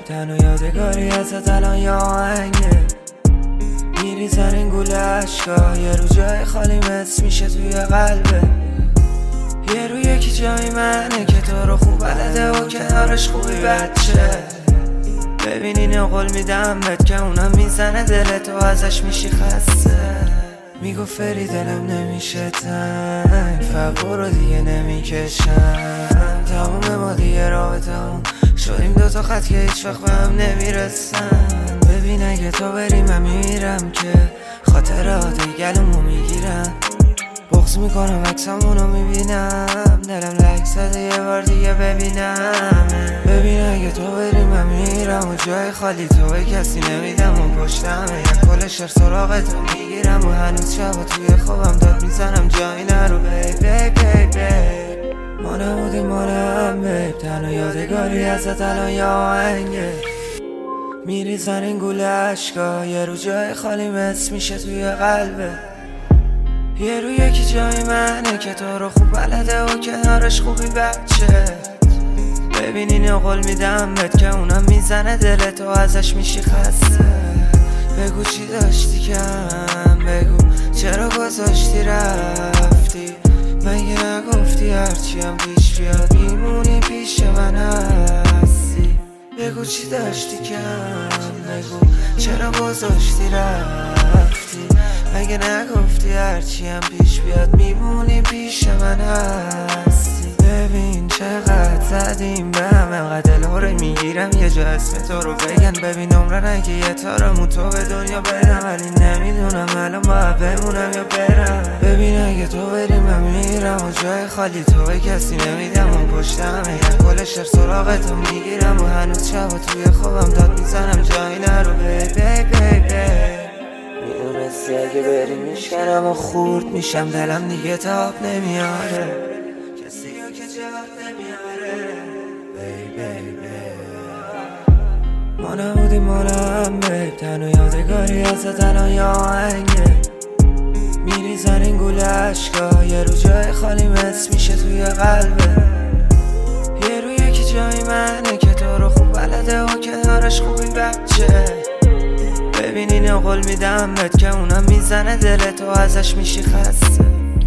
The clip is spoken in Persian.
تنها یادگاری ازت الان یه آهنگه میریزن این گوله عشقا، یه رو جای خالی مثل میشه توی قلبه، یه رو یکی جای منه که تو رو خوب بلده و کنارش خوبی بچه. ببین اینو قول میدم بهت که اونم میزنه دلتو ازش میشی خسته. میگو فری دلم نمیشه تنگ، فقر رو دیگه نمیکشم، تموم ما دیگه رابطمون شدیم دوتا خط که هیچ وقت به هم نمیرسن. ببین اگه تو بری من میرم که خاطرات گلومو میگیرم، بغض میکنم عکسامونو میبینم، دلم لک زده یه بار دیگه ببینم. ببین اگه تو بری من میرم و جای خالی تو به کسی نمیدم و پشتم یک کل شهر سراغ تو میگیرم و هنوز شب توی خوابم داد میزنم جایی نرو ما نبودیم ما هم بیب، تنها یادگاری ازت الان یه آهنگه میریزن این گوله عشقا، یه رو جای خالی مثل میشه توی قلبه، یه رو یکی جای منه که تو رو خوب بلده و کنارش خوبی بچه. ببین اینو قول میدم بهت که اونم میزنه دلتو ازش میشی خسته. بگو چی داشتی کم، بگو چرا گذاشتی رفتی، مگه نگفتی هرچی هم پیش بیاد میمونی پیش من هستی. بگو چی داشتی کم، بگو چرا گذاشتی رفتی، مگه نگفتی هرچی هم پیش بیاد میمونی پیش من هستی. ببین چقدر زدیم به هم، انقدر دلهوره میگیرم یه جا اسم تو رو بگن. ببین عمرن اگه یه تارمو تو به دنیا بدم، ولی نمیدونم الان باید بمونم یا برم. ببین اگه تو بری من میرم و جای خالی تو به کسی نمیدم و پشتم یک کل شهر سراغ تو میگیرم و هنوز شب توی خوابم داد میزنم جایی نرو میدونستی اگه بری میشکنم و خورد میشم، دلم دیگه تاب نمیاره، کسی که جواب نمیاره. ما نبودیم ما هم بیب، تنها یادگاری ازت الان یه آهنگه میریزن این گوله عشقا، یه رو جای خالی مثل میشه توی قلبه، یه رو یکی جای منه که تو رو خوب بلده و کنارش خوبی بچه. ببین اینو قول میدم بهت که اونم میزنه دلتو ازش میشی خسته.